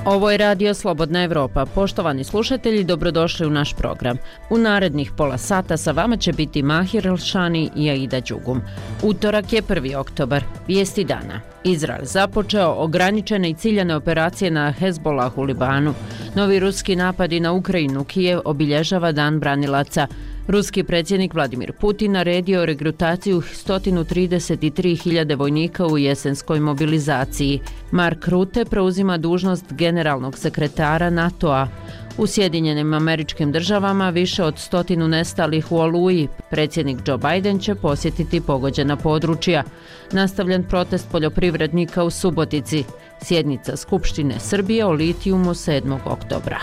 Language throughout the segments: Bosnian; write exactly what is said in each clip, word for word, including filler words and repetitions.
Ovo je Radio Slobodna Evropa. Poštovani slušatelji, dobrodošli u naš program. U narednih pola sata sa vama će biti Mahir Elšani i Aida Đugum. Utorak je prvi oktobar. Vijesti dana. Izrael započeo ograničene i ciljane operacije na Hezbolah u Libanu. Novi ruski napadi na Ukrajinu, Kijev obilježava Dan branilaca. Ruski predsjednik Vladimir Putin naredio regrutaciju sto trideset tri hiljade vojnika u jesenskoj mobilizaciji. Mark Rutte preuzima dužnost generalnog sekretara NATO-a. U Sjedinjenim Američkim Državama više od stotinu nestalih u Oluji. Predsjednik Joe Biden će posjetiti pogođena područja. Nastavljen protest poljoprivrednika u Subotici. Sjednica Skupštine Srbije o litijumu sedmog oktobra.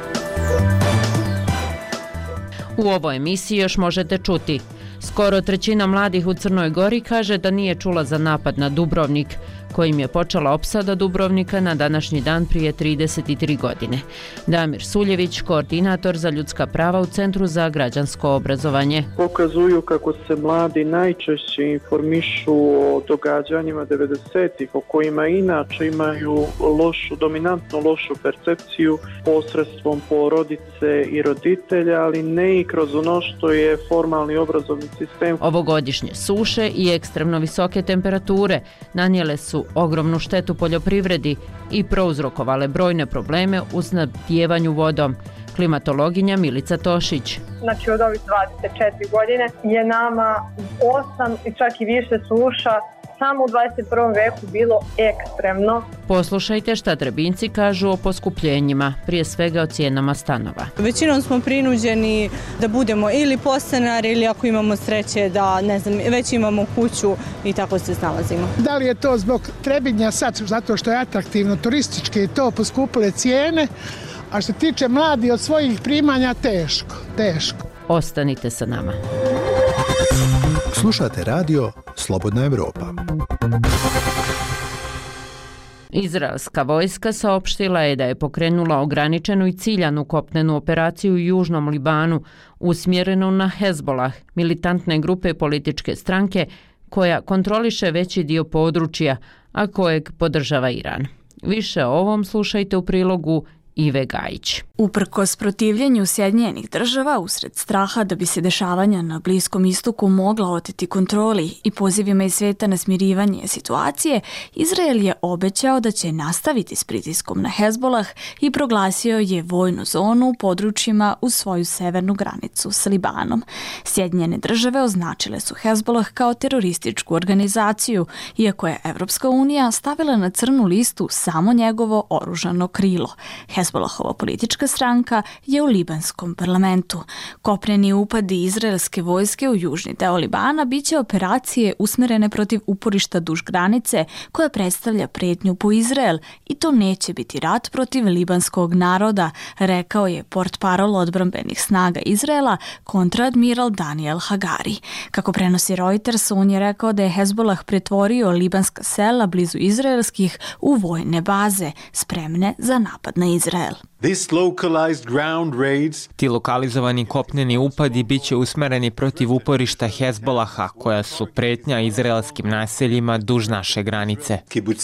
U ovoj emisiji još možete čuti. Skoro trećina mladih u Crnoj Gori kaže da nije čula za napad na Dubrovnik, kojim je počela opsada Dubrovnika na današnji dan prije trideset tri godine. Damir Suljević, koordinator za ljudska prava u Centru za građansko obrazovanje. Pokazuju kako se mladi najčešće informišu o događanjima devedesetih, o kojima inače imaju lošu, dominantno lošu percepciju posredstvom porodice i roditelja, ali ne i kroz ono što je formalni obrazovni sistem. Ovogodišnje suše i ekstremno visoke temperature nanijele su ogromnu štetu poljoprivredi i prouzrokovale brojne probleme u snabdijevanju vodom. Klimatologinja Milica Tošić. Znači od ovih dvadeset četiri godine je nama osam i čak i više suša samo u dvadeset prvom veku bilo ekstremno. Poslušajte šta Trebinci kažu o poskupljenjima, prije svega o cijenama stanova. Većinom smo prinuđeni da budemo ili podstanari ili ako imamo sreće da ne znam, već imamo kuću i tako se snalazimo. Da li je to zbog Trebinja sad zato što je atraktivno turistički i to poskupile cijene, a što se tiče mladi od svojih primanja teško, teško. Ostanite sa nama. Slušate radio Slobodna Evropa. Izraelska vojska saopštila je da je pokrenula ograničenu i ciljanu kopnenu operaciju u južnom Libanu usmjerenu na Hezbolah, militantne grupe političke stranke koja kontroliše veći dio područja, a kojeg podržava Iran. Više o ovom slušajte u prilogu Ive Gajić. Uprkos protivljenju Sjedinjenih Država usred straha da bi se dešavanja na Bliskom istoku mogla oteti kontroli i pozivima iz sveta na smirivanje situacije, Izrael je obećao da će nastaviti s pritiskom na Hezbolah i proglasio je vojnu zonu u područjima uz svoju severnu granicu s Libanom. Sjedinjene Države označile su Hezbolah kao terorističku organizaciju, iako je Evropska unija stavila na crnu listu samo njegovo oružano krilo. Hezbolahova politička stranka je u libanskom parlamentu. Kopneni upadi izraelske vojske u južni deo Libana biće operacije usmjerene protiv uporišta duž granice koja predstavlja prijetnju po Izrael i to neće biti rat protiv libanskog naroda, rekao je portparol odbrambenih snaga Izraela kontradmiral Daniel Hagari. Kako prenosi Reuters, on je rekao da je Hezbolah pretvorio libanska sela blizu izraelskih u vojne baze, spremne za napad na Izrael. Ti lokalizovani kopneni upadi biće usmereni protiv uporišta Hezbolaha, koja su pretnja izraelskim naseljima duž naše granice.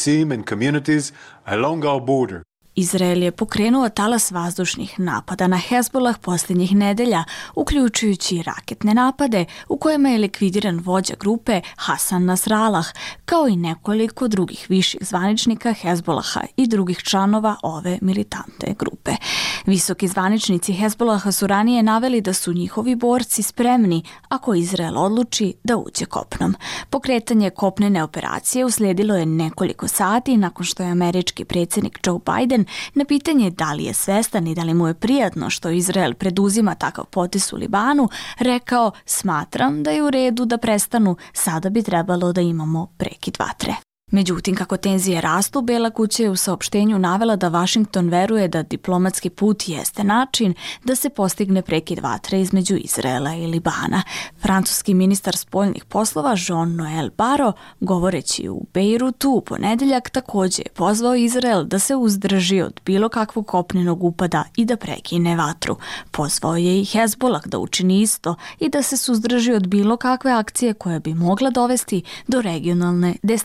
Izrael je pokrenuo talas vazdušnih napada na Hezbolah posljednjih nedelja, uključujući raketne napade u kojima je likvidiran vođa grupe Hasan Nasrallah, kao i nekoliko drugih viših zvaničnika Hezbolaha i drugih članova ove militantne grupe. Visoki zvaničnici Hezbolaha su ranije naveli da su njihovi borci spremni ako Izrael odluči da uđe kopnom. Pokretanje kopnene operacije uslijedilo je nekoliko sati nakon što je američki predsjednik Joe Biden na pitanje da li je svestan i da li mu je prijatno što Izrael preduzima takav potez u Libanu, rekao: smatram da je u redu da prestanu, sada bi trebalo da imamo prekid vatre. Međutim, kako tenzije rastu, Bela kuća je u saopštenju navela da Washington veruje da diplomatski put jeste način da se postigne prekid vatre između Izraela i Libana. Francuski ministar spoljnih poslova Jean-Noël Barrot, govoreći u Bejrutu u ponedeljak, također je pozvao Izrael da se uzdrži od bilo kakvog kopnenog upada i da prekine vatru. Pozvao je i Hezbolah da učini isto i da se suzdrži od bilo kakve akcije koja bi mogla dovesti do regionalne destabilizacije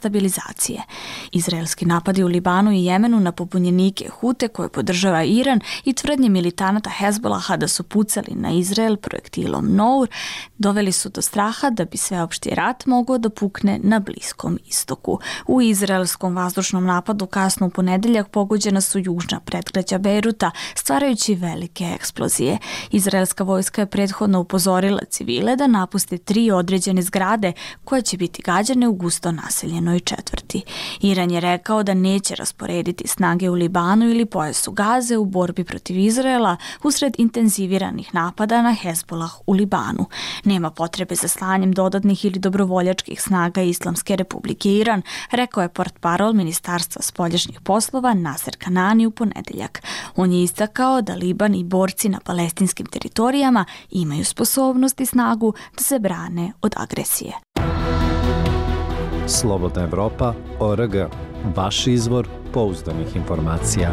operacije. Izraelski napadi u Libanu i Jemenu na pobunjenike Hute koje podržava Iran i tvrdnje militanata Hezbolaha da su pucali na Izrael projektilom Nour doveli su do straha da bi sveopšti rat mogao da pukne na Bliskom istoku. U izraelskom vazdušnom napadu kasno u ponedeljak pogođena su južna predgrađa Bejruta, stvarajući velike eksplozije. Izraelska vojska je prethodno upozorila civile da napuste tri određene zgrade koje će biti gađane u gusto naseljenoj četvrti. Iran je rekao da neće rasporediti snage u Libanu ili pojasu Gaze u borbi protiv Izraela usred intenziviranih napada na Hezbolah u Libanu. Nema potrebe za slanjem dodatnih ili dobrovoljačkih snaga Islamske republike Iran, rekao je portparol Ministarstva spoljašnjih poslova Naser Kanani u ponedeljak. On je istakao da Liban i borci na palestinskim teritorijama imaju sposobnost i snagu da se brane od agresije. Slobodna Evropa, O R G, vaš izvor pouzdanih informacija.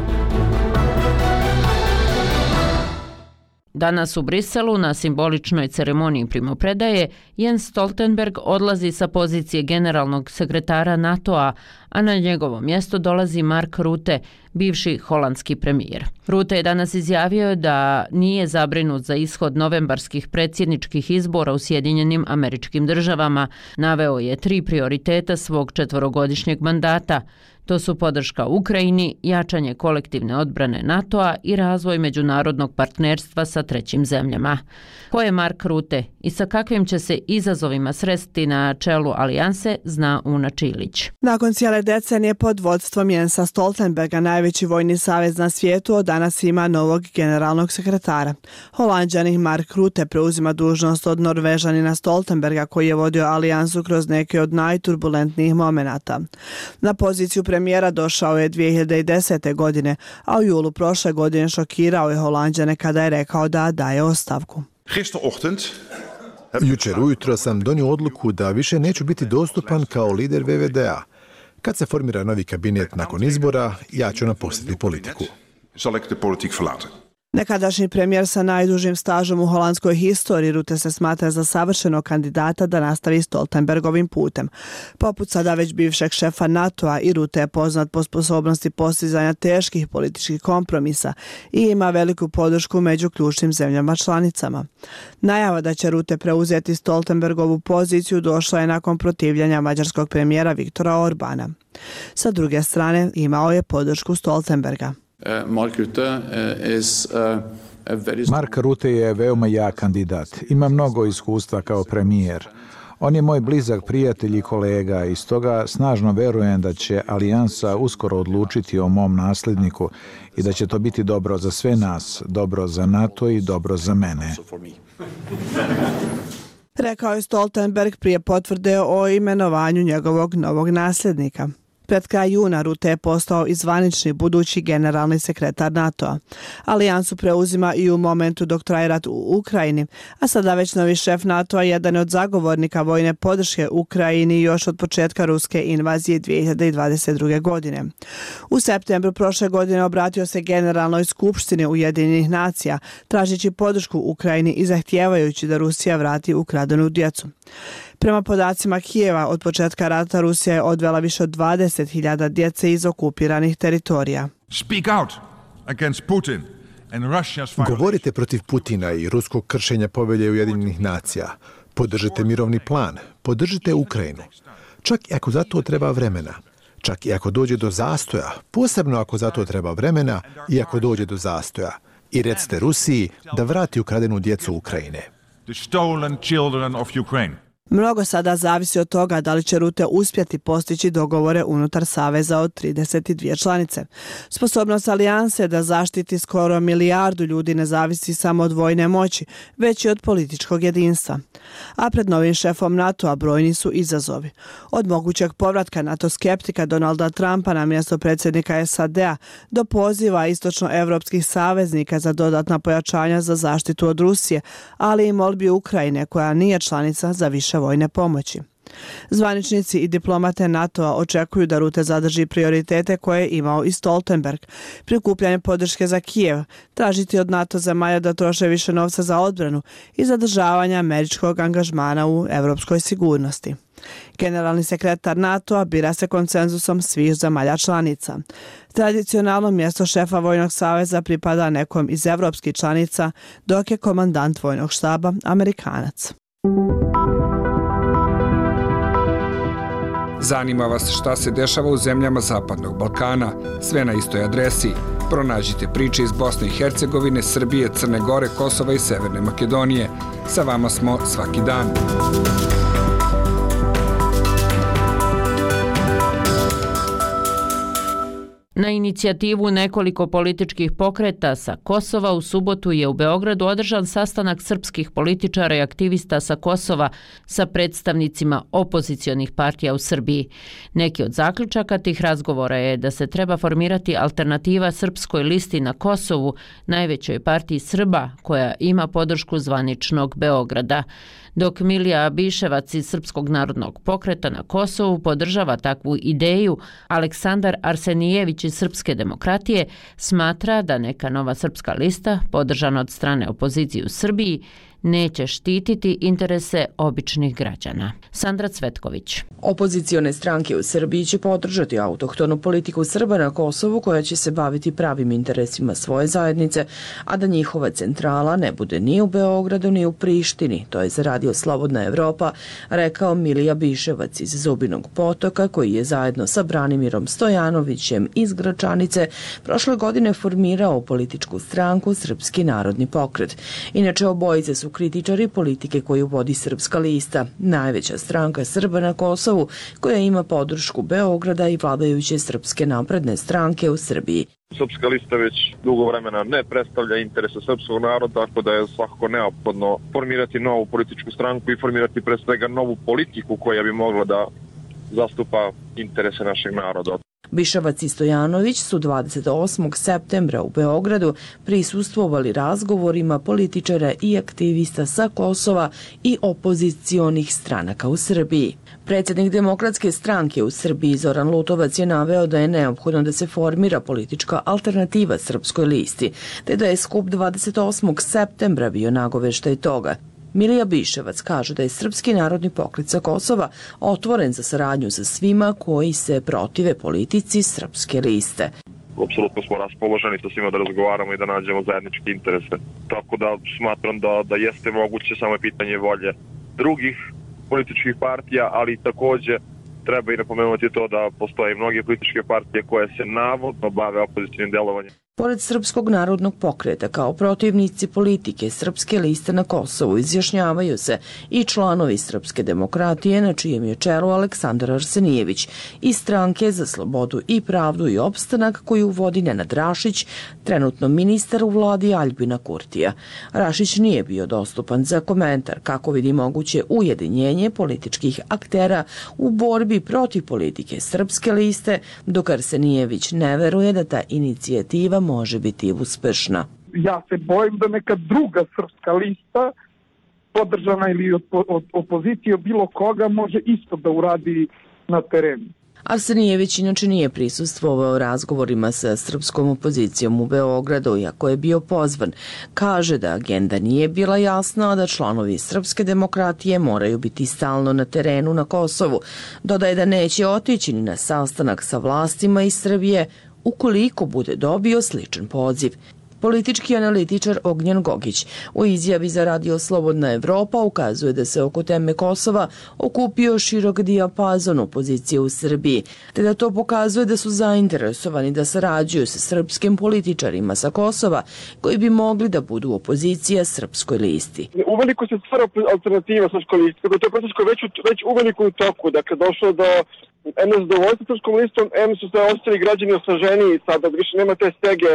Danas u Briselu na simboličnoj ceremoniji primopredaje Jens Stoltenberg odlazi sa pozicije generalnog sekretara NATO-a, a na njegovo mjesto dolazi Mark Rutte, bivši holandski premijer. Rutte je danas izjavio da nije zabrinut za ishod novembarskih predsjedničkih izbora u Sjedinjenim Američkim Državama. Naveo je tri prioriteta svog četvorogodišnjeg mandata. To su podrška Ukrajini, jačanje kolektivne odbrane NATO-a i razvoj međunarodnog partnerstva sa trećim zemljama. Ko je Mark Rutte i sa kakvim će se izazovima sresti na čelu alijanse, zna Una Čilić. Nakon cijele decenije pod vodstvom Jensa Stoltenberga, najveći vojni savez na svijetu od danas ima novog generalnog sekretara. Holanđanin Mark Rutte preuzima dužnost od Norvežanina Stoltenberga koji je vodio alijansu kroz neke od najturbulentnijih momenata. Na poziciju premijera došao je dvije hiljade desete. godine, a u julu prošle godine šokirao je Holanđane kada je rekao da daje ostavku. Jučer ujutro sam donio odluku da više neću biti dostupan kao lider V V D A. Kad se formira novi kabinet nakon izbora, ja ću napustiti politiku. Nekadašnji premijer sa najdužim stažom u holandskoj historiji, Rutte se smatra za savršenog kandidata da nastavi Stoltenbergovim putem. Poput sada već bivšeg šefa NATO-a, i Rutte je poznat po sposobnosti postizanja teških političkih kompromisa i ima veliku podršku među ključnim zemljama članicama. Najava da će Rutte preuzeti Stoltenbergovu poziciju došla je nakon protivljenja mađarskog premijera Viktora Orbana. Sa druge strane, imao je podršku Stoltenberga. Mark Rutte je veoma jak kandidat. Ima mnogo iskustva kao premijer. On je moj blizak prijatelj i kolega i stoga snažno verujem da će alijansa uskoro odlučiti o mom nasljedniku i da će to biti dobro za sve nas, dobro za NATO i dobro za mene. Rekao je Stoltenberg prije potvrde o imenovanju njegovog novog nasljednika. Pred kraj juna Rutte je postao i zvanični budući generalni sekretar NATO-a. Alijansu preuzima i u momentu dok traje rat u Ukrajini, a sada već novi šef NATO-a jedan je od zagovornika vojne podrške Ukrajini još od početka ruske invazije dvije hiljade dvadeset druge. godine. U septembru prošle godine obratio se Generalnoj skupštini Ujedinjenih nacija, tražeći podršku Ukrajini i zahtijevajući da Rusija vrati ukradenu djecu. Prema podacima Kijeva, od početka rata Rusija je odvela više od dvadeset hiljada djece iz okupiranih teritorija. Govorite protiv Putina i ruskog kršenja povelje Ujedinjenih nacija. Podržite mirovni plan, podržite Ukrajinu. Čak i ako za to treba vremena. Čak i ako dođe do zastoja, posebno ako za to treba vremena i ako dođe do zastoja. I recite Rusiji da vrati ukradenu djecu Ukrajine. Mnogo sada zavisi od toga da li će Rutte uspjeti postići dogovore unutar saveza od trideset dvije članice. Sposobnost alijanse da zaštiti skoro milijardu ljudi ne zavisi samo od vojne moći, već i od političkog jedinstva. A pred novim šefom NATO-a brojni su izazovi. Od mogućeg povratka NATO skeptika Donalda Trumpa na mjesto predsjednika S A D-a do poziva istočnoevropskih saveznika za dodatna pojačanja za zaštitu od Rusije, ali i molbi Ukrajine koja nije članica za više vojne pomoći. Zvaničnici i diplomate NATO-a očekuju da Rute zadrži prioritete koje je imao i Stoltenberg, prikupljanje podrške za Kijev, tražiti od NATO zemalja da troše više novca za odbranu i zadržavanje američkog angažmana u evropskoj sigurnosti. Generalni sekretar NATO-a bira se konsenzusom svih zemalja članica. Tradicionalno mjesto šefa Vojnog saveza pripada nekom iz evropskih članica, dok je komandant Vojnog štaba Amerikanac. Zanima vas šta se dešava u zemljama Zapadnog Balkana? Sve na istoj adresi. Pronađite priče iz Bosne i Hercegovine, Srbije, Crne Gore, Kosova i Severne Makedonije. Sa vama smo svaki dan. Na inicijativu nekoliko političkih pokreta sa Kosova u subotu je u Beogradu održan sastanak srpskih političara i aktivista sa Kosova sa predstavnicima opozicionih partija u Srbiji. Neki od zaključaka tih razgovora je da se treba formirati alternativa Srpskoj listi na Kosovu, najvećoj partiji Srba koja ima podršku zvaničnog Beograda. Dok Milija Biševac iz Srpskog narodnog pokreta na Kosovu podržava takvu ideju, Aleksandar Arsenijević iz Srpske demokratije smatra da neka nova srpska lista, podržana od strane opozicije u Srbiji, neće štititi interese običnih građana. Sandra Cvetković. Opozicione stranke u Srbiji će podržati autohtonu politiku Srba na Kosovu koja će se baviti pravim interesima svoje zajednice, a da njihova centrala ne bude ni u Beogradu ni u Prištini, to je za radio Slobodna Evropa, rekao Milija Biševac iz Zubinog Potoka, koji je zajedno sa Branimirom Stojanovićem iz Gračanice prošle godine formirao političku stranku Srpski narodni pokret. Inače, obojice su kritičari politike koju vodi Srpska lista, najveća stranka Srba na Kosovu koja ima podršku Beograda i vladajuće Srpske napredne stranke u Srbiji. Srpska lista već dugo vremena ne predstavlja interese srpskog naroda, tako da je svakako neophodno formirati novu političku stranku i formirati pre svega novu politiku koja bi mogla da zastupa interese našeg naroda. Biševac i Stojanović su dvadeset osmog septembra u Beogradu prisustvovali razgovorima političara i aktivista sa Kosova i opozicionih stranaka u Srbiji. Predsjednik Demokratske stranke u Srbiji Zoran Lutovac je naveo da je neophodno da se formira politička alternativa Srpskoj listi, te da je skup dvadeset osmog septembra bio nagoveštaj toga. Milija Biševac kaže da je Srpski narodni pokret sa Kosova otvoren za saradnju sa svima koji se protive politici Srpske liste. Apsolutno smo raspoloženi sa svima da razgovaramo i da nađemo zajedničke interese. Tako da smatram da, da jeste moguće, samo je pitanje volje drugih političkih partija, ali također treba i napomenuti to da postoje mnoge političke partije koje se navodno bave opozicijnim delovanjem. Pored Srpskog narodnog pokreta kao protivnici politike Srpske liste na Kosovu izjašnjavaju se i članovi Srpske demokratije na čijem je čelu Aleksandar Arsenijević i stranke za slobodu i pravdu i opstanak koju vodi Nenad Rašić, trenutno ministar u vladi Aljbina Kurtija. Rašić nije bio dostupan za komentar kako vidi moguće ujedinjenje političkih aktera u borbi protiv politike Srpske liste, dok Arsenijević ne veruje da ta inicijativa može biti uspešna. Ja se bojim da neka druga srpska lista, podržana ili od, od opozicije bilo koga, može isto da uradi na terenu. Arsenijević inače nije prisustvovao razgovorima sa srpskom opozicijom u Beogradu, iako je bio pozvan. Kaže da agenda nije bila jasna, a da članovi Srpske demokratije moraju biti stalno na terenu na Kosovu. Dodaje da neće otići ni na sastanak sa vlastima iz Srbije ukoliko bude dobio sličan poziv. Politički analitičar Ognjen Gogić u izjavi za radio Slobodna Evropa ukazuje da se oko teme Kosova okupio širok dijapazon opozicije u Srbiji, te da to pokazuje da su zainteresovani da sarađuju sa srpskim političarima sa Kosova koji bi mogli da budu opozicija Srpskoj listi. Uveliko se stvara alternativa Srpskoj listi, kako je to proces koji već, već uveliko u toku, dakle došlo do em nezadovoljstva Srpskom listom, em su se ostali građani oslaženiji sada, više nema te stege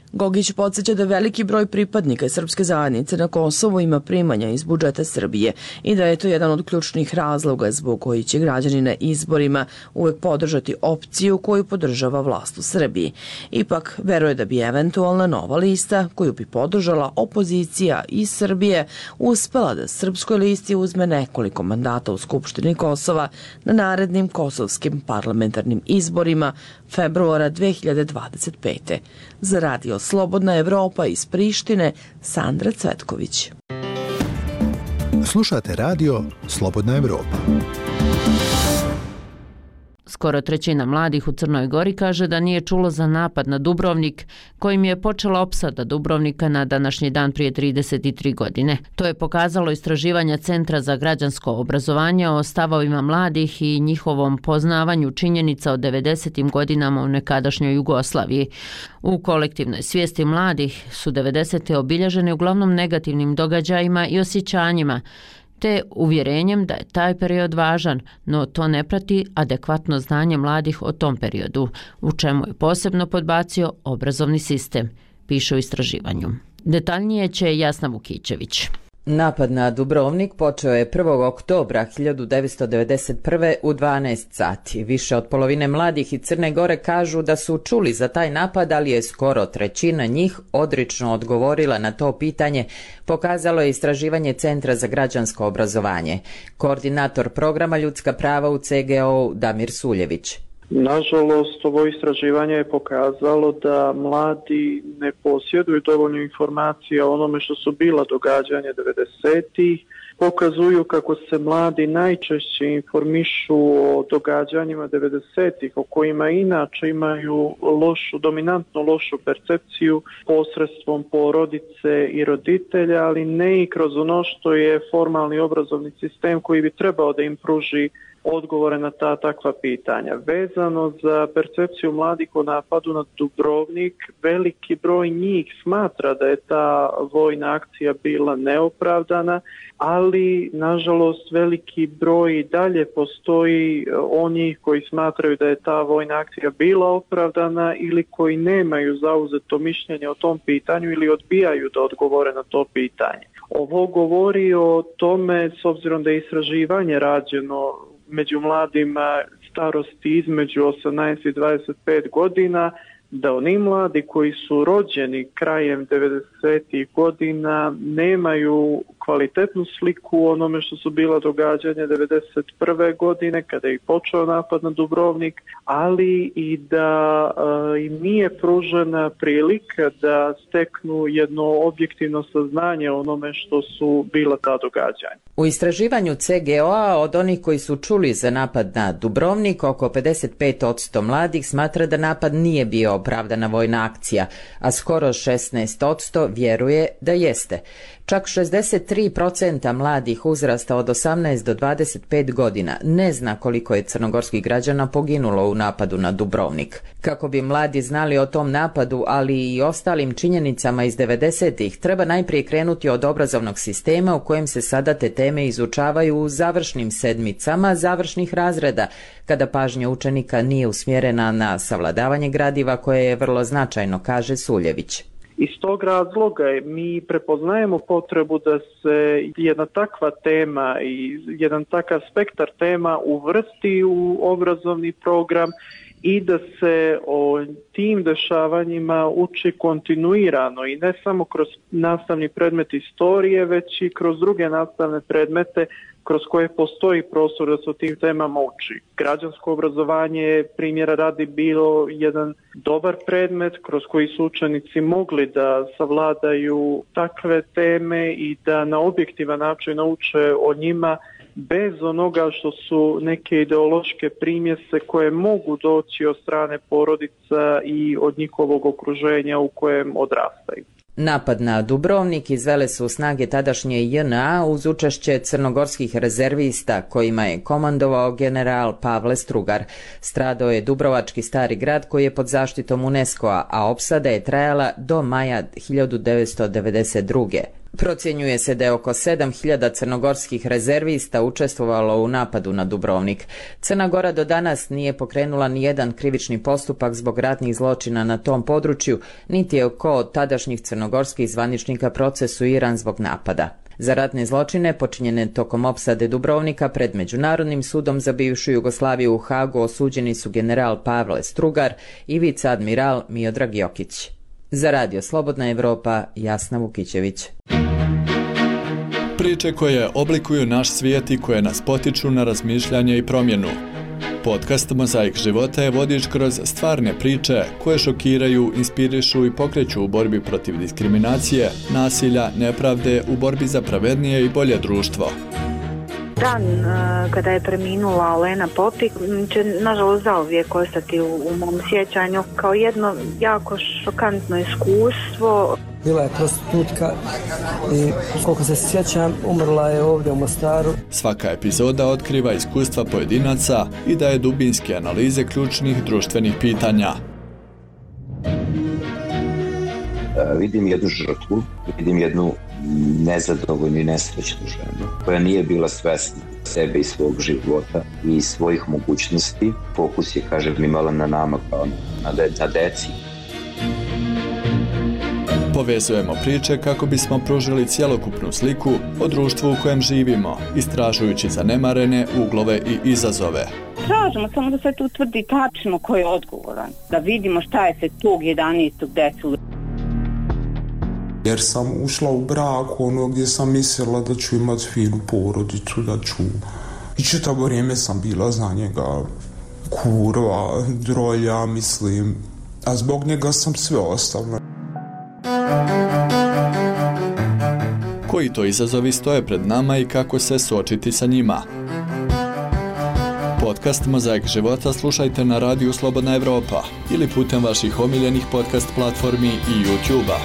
Gogić podsjeća da veliki broj pripadnika srpske zajednice na Kosovu ima primanja iz budžeta Srbije i da je to jedan od ključnih razloga zbog koji će građani na izborima uvek podržati opciju koju podržava vlast u Srbiji. Ipak, veruje da bi eventualna nova lista koju bi podržala opozicija iz Srbije uspela da srpskoj listi uzme nekoliko mandata u Skupštini Kosova na narednim kosovskim parlamentarnim izborima februara dve hiljade dvadeset pete. Za radio Slobodna Evropa iz Prištine, Sandra Cvetković. Slušate radio Slobodna Evropa. Skoro trećina mladih u Crnoj Gori kaže da nije čulo za napad na Dubrovnik, kojim je počela opsada Dubrovnika na današnji dan prije trideset tri godine. To je pokazalo istraživanje Centra za građansko obrazovanje o stavovima mladih i njihovom poznavanju činjenica o devedesetim godinama u nekadašnjoj Jugoslaviji. U kolektivnoj svijesti mladih su devedesete obilježene uglavnom negativnim događajima i osjećanjima, te uvjerenjem da je taj period važan, no to ne prati adekvatno znanje mladih o tom periodu, u čemu je posebno podbacio obrazovni sistem, piše u istraživanju. Detaljnije će Jasna Vukićević. Napad na Dubrovnik počeo je prvog oktobra hiljadu devetsto devedeset prve u dvanaest sati. Više od polovine mladih iz Crne Gore kažu da su čuli za taj napad, ali je skoro trećina njih odrično odgovorila na to pitanje, pokazalo je istraživanje Centra za građansko obrazovanje. Koordinator programa Ljudska prava u C G O-u Damir Suljević. Nažalost, ovo istraživanje je pokazalo da mladi ne posjeduju dovoljno informacija o onome što su bila događanja devedesetih. Pokazuju kako se mladi najčešće informišu o događanjima devedesetih, o kojima inače imaju lošu, dominantno lošu percepciju posredstvom porodice i roditelja, ali ne i kroz ono što je formalni obrazovni sistem koji bi trebao da im pruži odgovore na ta takva pitanja. Vezano za percepciju mladih o napadu na Dubrovnik, veliki broj njih smatra da je ta vojna akcija bila neopravdana, ali nažalost veliki broj dalje postoji onih koji smatraju da je ta vojna akcija bila opravdana ili koji nemaju zauzeto mišljenje o tom pitanju ili odbijaju da odgovore na to pitanje. Ovo govori o tome, s obzirom da je istraživanje rađeno među mladima starosti između osamnaest i dvadeset pet godina, da oni mladi koji su rođeni krajem devedesetih godina nemaju kvalitetnu sliku o onome što su bila događanja devedeset prve godine kada je počeo napad na Dubrovnik, ali i da uh, im nije pružena prilika da steknu jedno objektivno saznanje o onome što su bila ta događanja. U istraživanju C G O-a od onih koji su čuli za napad na Dubrovnik, oko pedeset pet posto mladih smatra da napad nije bio opravdana vojna akcija, a skoro šesnaest posto vjeruje da jeste. Čak šezdeset tri posto mladih uzrasta od osamnaest do dvadeset pet godina ne zna koliko je crnogorskih građana poginulo u napadu na Dubrovnik. Kako bi mladi znali o tom napadu, ali i ostalim činjenicama iz devedesetih, treba najprije krenuti od obrazovnog sistema u kojem se sada te teme izučavaju u završnim sedmicama završnih razreda, kada pažnja učenika nije usmjerena na savladavanje gradiva koje je vrlo značajno, kaže Suljević. Iz tog razloga mi prepoznajemo potrebu da se jedna takva tema i jedan takav spektar tema uvrsti u obrazovni program i da se o tim dešavanjima uči kontinuirano i ne samo kroz nastavni predmet istorije, već i kroz druge nastavne predmete kroz koje postoji prostor da se o tim temama uči. Građansko obrazovanje je primjera radi bilo jedan dobar predmet kroz koji su učenici mogli da savladaju takve teme i da na objektivan način nauče o njima bez onoga što su neke ideološke primjese koje mogu doći od strane porodica i od njihovog okruženja u kojem odrastaju. Napad na Dubrovnik izvele su snage tadašnje J N A uz učešće crnogorskih rezervista kojima je komandovao general Pavle Strugar. Stradao je Dubrovački stari grad koji je pod zaštitom UNESCO-a, a opsada je trajala do maja hiljadu devetsto devedeset druge. Procjenjuje se da je oko sedam hiljada crnogorskih rezervista učestvovalo u napadu na Dubrovnik. Crna Gora do danas nije pokrenula ni jedan krivični postupak zbog ratnih zločina na tom području, niti je oko tadašnjih crnogorskih zvaničnika procesuiran zbog napada. Za ratne zločine počinjene tokom opsade Dubrovnika pred Međunarodnim sudom za bivšu Jugoslaviju u Hagu osuđeni su general Pavle Strugar i viceadmiral Miodrag Jokić. Za Radio Slobodna Evropa, Jasna Vukićević. Priče koje oblikuju naš svijet i koje nas potiču na razmišljanje i promjenu. Podcast Mozaik života je vodič kroz stvarne priče koje šokiraju, inspirišu i pokreću u borbi protiv diskriminacije, nasilja, nepravde, u borbi za pravednije i bolje društvo. Dan uh, kada je preminula Olena Popik će nažalost zauvijek ostati u, u mom sjećanju kao jedno jako šokantno iskustvo. Bila je prostitutka i koliko se sjećam umrla je ovdje u Mostaru. Svaka epizoda otkriva iskustva pojedinaca i daje dubinske analize ključnih društvenih pitanja. Uh, vidim jednu žrtvu, vidim jednu nezadovoljnu i nesrećnu ženu koja nije bila svesna sebe i svog života i svojih mogućnosti. Fokus je, kažem, imala na nama kao na, de, na deci. Povezujemo priče kako bismo pružili cjelokupnu sliku o društvu u kojem živimo, istražujući zanemarene uglove i izazove. Tražimo samo da se tu utvrdi tačno ko je odgovoran, da vidimo šta je se tog jedanaestog desilo. Jer sam ušla u brak ono gdje sam mislila da ću imati finu porodicu, da ću... I čitavo vrijeme sam bila za njega kurva, drolja, mislim. A zbog njega sam sve ostavila. Koji to izazovi stoje pred nama i kako se suočiti sa njima? Podcast Mozaik života slušajte na radiju Slobodna Evropa ili putem vaših omiljenih podcast platformi i YouTube-a.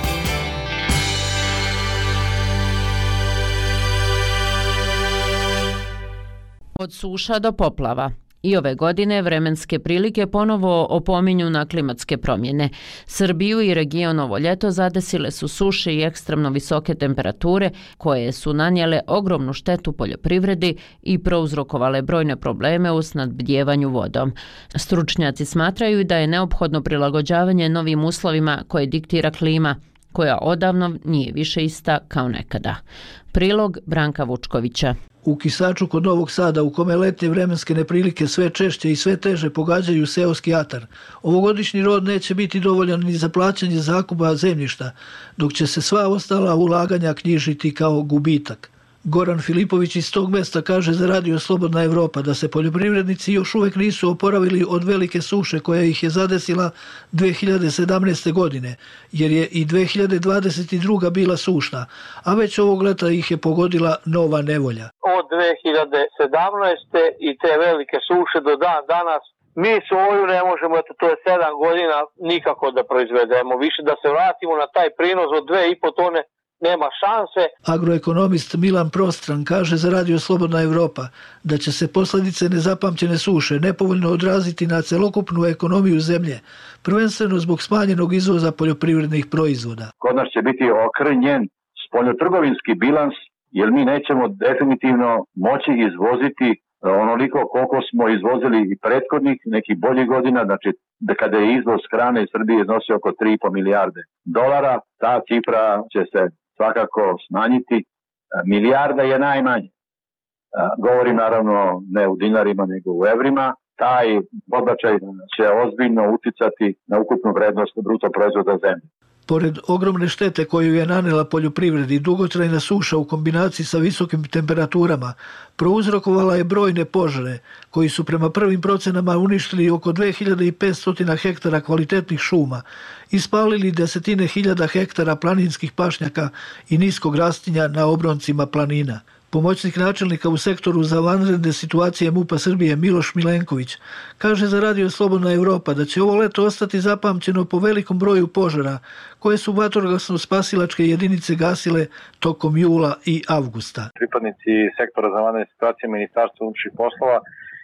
Od suša do poplava. I ove godine vremenske prilike ponovo opominju na klimatske promjene. Srbiju i region ovo ljeto zadesile su suše i ekstremno visoke temperature koje su nanijele ogromnu štetu poljoprivredi i prouzrokovale brojne probleme u snabdjevanju vodom. Stručnjaci smatraju da je neophodno prilagođavanje novim uslovima koje diktira klima, koja odavno nije više ista kao nekada. Prilog Branka Vučkovića. U Kisaču kod Novog Sada, u kome letnje vremenske neprilike sve češće i sve teže pogađaju seoski atar, ovogodišnji rod neće biti dovoljan ni za plaćanje zakupa zemljišta, dok će se sva ostala ulaganja knjižiti kao gubitak. Goran Filipović iz tog mjesta kaže za Radio Slobodna Evropa da se poljoprivrednici još uvijek nisu oporavili od velike suše koja ih je zadesila dve hiljade sedamnaeste. godine, jer je i dve hiljade dvadeset druga. bila sušna, a već ovog leta ih je pogodila nova nevolja. Od dve hiljade sedamnaeste. i te velike suše do dan danas mi soju ne možemo, eto to je sedam godina, nikako da proizvedemo. Više da se vratimo na taj prinos od dve i po tone nema šanse. Agroekonomist Milan Prostran kaže za Radio Slobodna Evropa da će se posljedice nezapamćene suše nepovoljno odraziti na celokupnu ekonomiju zemlje, prvenstveno zbog smanjenog izvoza poljoprivrednih proizvoda. Kod nas će biti okrnjen spoljnotrgovinski bilans, jer mi nećemo definitivno moći izvoziti onoliko koliko smo izvozili i prethodnih nekih boljih godina, znači da kada je izvoz hrane iz Srbije iznosio oko tri i po milijarde dolara, ta cifra će se svakako smanjiti. Milijarda je najmanje. Govorim naravno ne u dinarima nego u evrima. Taj odbačaj će ozbiljno uticati na ukupnu vrednost bruto proizvoda zemlje. Pored ogromne štete koju je nanela poljoprivredi, dugotrajna suša u kombinaciji sa visokim temperaturama prouzrokovala je brojne požare koji su prema prvim procenama uništili oko dve hiljade petsto hektara kvalitetnih šuma i spalili desetine hiljada hektara planinskih pašnjaka i niskog rastinja na obroncima planina. Pomoćnik načelnika u sektoru za vanredne situacije MUP-a Srbije Miloš Milenković kaže za Radio Slobodna Evropa da će ovo leto ostati zapamćeno po velikom broju požara koje su vatrogasno-spasilačke jedinice gasile tokom jula i avgusta. Pripadnici sektora za vanredne situacije Ministarstva unutrašnjih poslova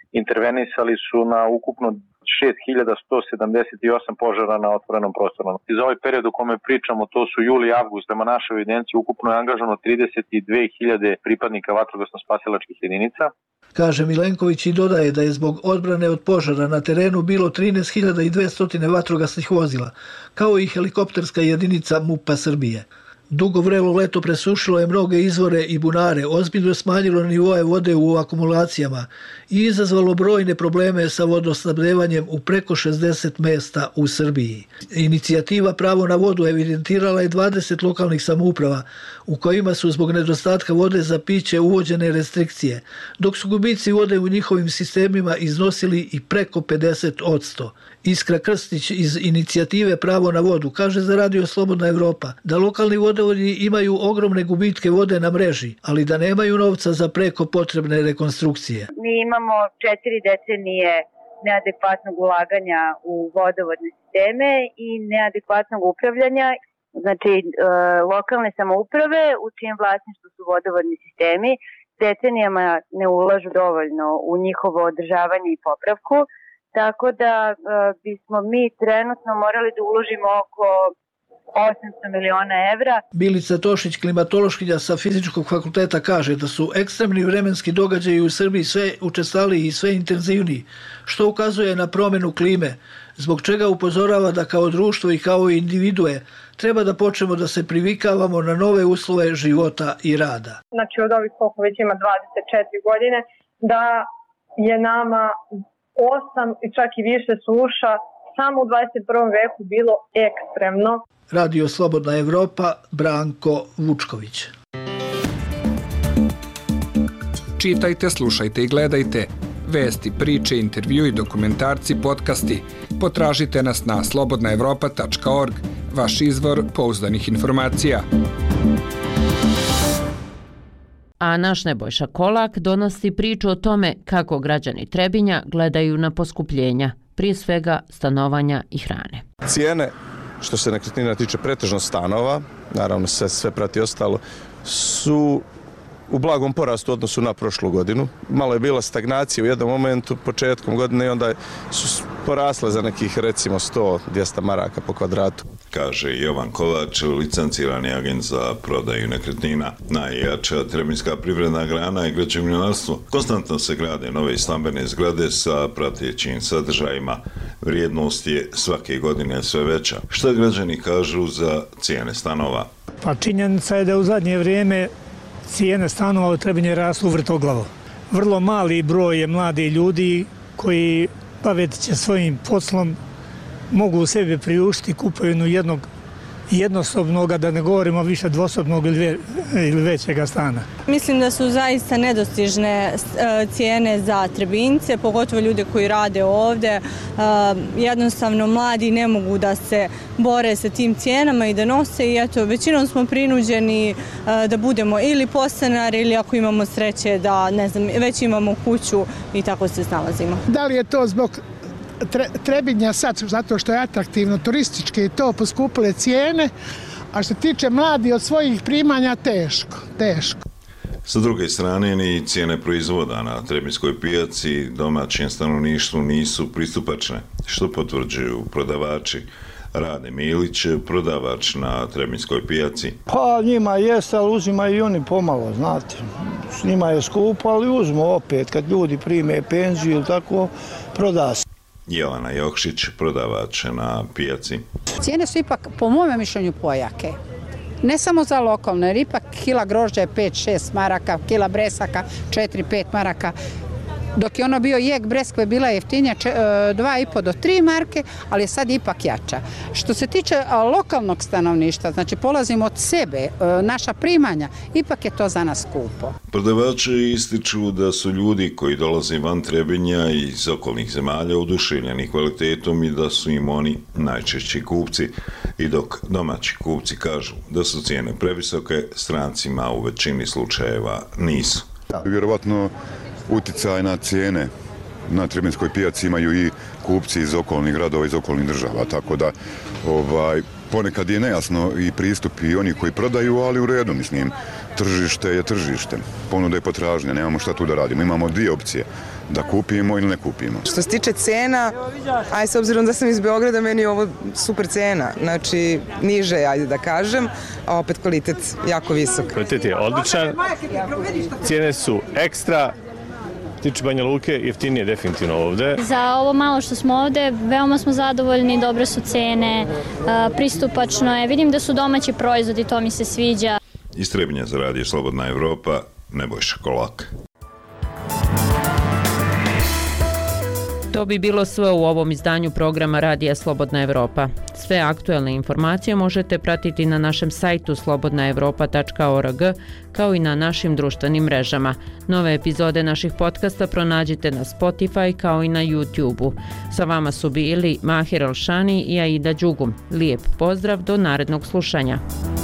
intervenisali su na ukupno šest hiljada sto sedamdeset osam požara na otvorenom prostoru. I za ovaj period o kome pričamo, to su juli i avgust, prema našoj evidenciji ukupno je angažano trideset dve hiljade pripadnika vatrogasno-spasilačkih jedinica. Kaže Milenković i dodaje da je zbog odbrane od požara na terenu bilo trinaest hiljada dvesta vatrogasnih vozila, kao i helikopterska jedinica MUP-a Srbije. Dugo vrelo leto presušilo je mnoge izvore i bunare, ozbiljno smanjilo nivoe vode u akumulacijama i izazvalo brojne probleme sa vodosnabdevanjem u preko šezdeset mesta u Srbiji. Inicijativa Pravo na vodu evidentirala je dvadeset lokalnih samouprava u kojima su zbog nedostatka vode za piće uvođene restrikcije, dok su gubici vode u njihovim sistemima iznosili i preko pedeset odsto. Iskra Krstić iz inicijative Pravo na vodu kaže za Radio Slobodna Evropa da lokalni vodovodi imaju ogromne gubitke vode na mreži, ali da nemaju novca za preko potrebne rekonstrukcije. Mi imamo četiri decenije neadekvatnog ulaganja u vodovodne sisteme i neadekvatnog upravljanja. Znači, e, lokalne samouprave u čijem vlasništvu su vodovodni sistemi decenijama ne ulažu dovoljno u njihovo održavanje i popravku. Tako da e, bismo mi trenutno morali da uložimo oko osamsto miliona evra. Bilica Tošić, klimatološkinja sa Fizičkog fakulteta, kaže da su ekstremni vremenski događaji u Srbiji sve učestaliji i sve intenzivniji, što ukazuje na promjenu klime, zbog čega upozorava da kao društvo i kao individue treba da počnemo da se privikavamo na nove uslove života i rada. Znači od ovih koliko već ima dvadeset četiri godine, da je nama osam i čak i više suša samo u dvadeset prvom veku bilo ekstremno. Radio Slobodna Evropa, Branko Vučković. Čitajte, slušajte i gledajte. Vesti, priče, intervju i dokumentarci, podcasti. Potražite nas na slobodna evropa tačka org, vaš izvor pouzdanih informacija. A naš Nebojša Kolak donosi priču o tome kako građani Trebinja gledaju na poskupljenja, prije svega stanovanja i hrane. Cijene, što se nekretnina tiče pretežno stanova, naravno sve, sve prati ostalo, su u blagom porastu u odnosu na prošlu godinu. Malo je bila stagnacija u jednom momentu, početkom godine, i onda su porasle za nekih recimo sto do dvjesto maraka po kvadratu. Kaže Jovan Kovač, licencirani agent za prodaju nekretnina. Najjača trebinjska privredna grana je građevinarstvo. Konstantno se grade nove stambene zgrade sa pratećim sadržajima. Vrijednost je svake godine sve veća. Šta građani kažu za cijene stanova? Pa činjenica je da u zadnje vrijeme cijene stanova u Trebinju rastu vrtoglavo. Vrlo mali broj je mladi ljudi koji baviti će svojim poslom, mogu u sebi priuštiti, kupuju jednog jednosobnog, da ne govorimo više dvosobnog ili, ili većega stana. Mislim da su zaista nedostižne cijene za Trebinjce, pogotovo ljude koji rade ovdje. Jednostavno mladi ne mogu da se bore sa tim cijenama i da nose, i eto, većinom smo prinuđeni da budemo ili podstanari ili ako imamo sreće da, ne znam, već imamo kuću i tako se snalazimo. Da li je to zbog Trebinja sad, zato što je atraktivno turistički i to, poskupile cijene, a što tiče mladi od svojih primanja, teško, teško. Sa druge strane, ni cijene proizvoda na trebinjskoj pijaci domaćem stanovništvu nisu pristupačne, što potvrđuju prodavači. Rade Milić, prodavač na trebinjskoj pijaci. Pa njima jeste, ali uzimaju i oni pomalo, znate. S njima je skupo, ali uzmu opet, kad ljudi prime penziju ili tako, proda se. Jelena Jokšić, prodavač na pijaci. Cijene su ipak, po mome mišljenju, pojake. Ne samo za lokalne, jer ipak kila grožđa je pet šest maraka, kila bresaka četiri pet maraka. Dok je ono bio jek breskve, bila jeftinja dva i po do tri marke, ali je sad ipak jača. Što se tiče lokalnog stanovništva, znači polazimo od sebe, naša primanja, ipak je to za nas skupo. Prodavači ističu da su ljudi koji dolaze van Trebinja i iz okolnih zemalja oduševljeni kvalitetom i da su im oni najčešći kupci. I dok domaći kupci kažu da su cijene previsoke, strancima u većini slučajeva nisu. Vjerovatno uticaj na cijene na trebinjskoj pijaci imaju i kupci iz okolnih gradova, iz okolnih država, tako da ovaj, ponekad je nejasno i pristup i oni koji prodaju, ali u redu, mislim, tržište je tržište. Ponuda i potražnja, nemamo šta tu da radimo. Imamo dvije opcije, da kupimo ili ne kupimo. Što se tiče cena, aj s obzirom da sam iz Beograda, meni je ovo super cena. Znači, niže, ajde da kažem, a opet kvalitet jako visok. Kvalitet je odličan, cijene su ekstra, tiče Banja Luke, jeftinije definitivno ovde. Za ovo malo što smo ovde, veoma smo zadovoljni, dobre su cene, pristupačno je. Vidim da su domaći proizvodi, to mi se sviđa. Iz Trebinja za Radio Slobodna Evropa, Nebojša Kolak. To bi bilo sve u ovom izdanju programa Radija Slobodna Evropa. Sve aktuelne informacije možete pratiti na našem sajtu slobodna evropa tačka org kao i na našim društvenim mrežama. Nove epizode naših podcasta pronađite na Spotify kao i na YouTube-u. Sa vama su bili Mahir Alšani i Aida Đugum. Lijep pozdrav do narednog slušanja.